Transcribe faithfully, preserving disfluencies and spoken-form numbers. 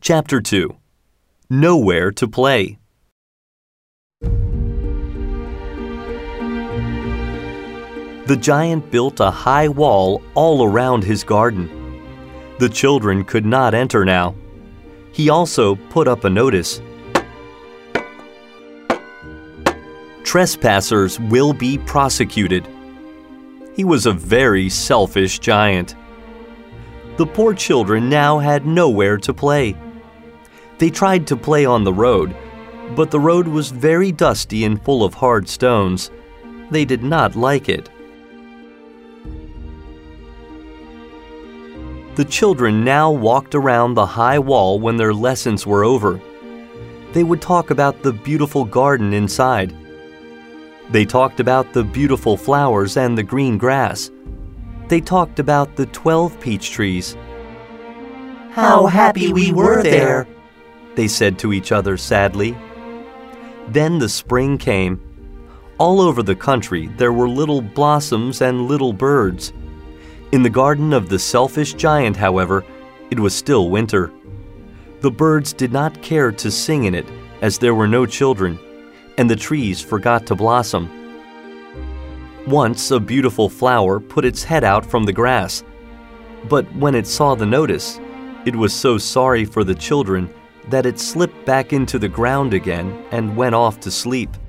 Chapter two. Nowhere to Play. The giant built a high wall all around his garden. The children could not enter now. He also put up a notice. Trespassers will be prosecuted. He was a very selfish giant. The poor children now had nowhere to play. They tried to play on the road, but the road was very dusty and full of hard stones. They did not like it. The children now walked around the high wall when their lessons were over. They would talk about the beautiful garden inside. They talked about the beautiful flowers and the green grass. They talked about the twelve peach trees. "How happy we were there," they said to each other sadly. Then the spring came. All over the country there were little blossoms and little birds. In the garden of the selfish giant, however, it was still winter. The birds did not care to sing in it, as there were no children, and the trees forgot to blossom. Once a beautiful flower put its head out from the grass, but when it saw the notice, it was so sorry for the children that it slipped back into the ground again and went off to sleep.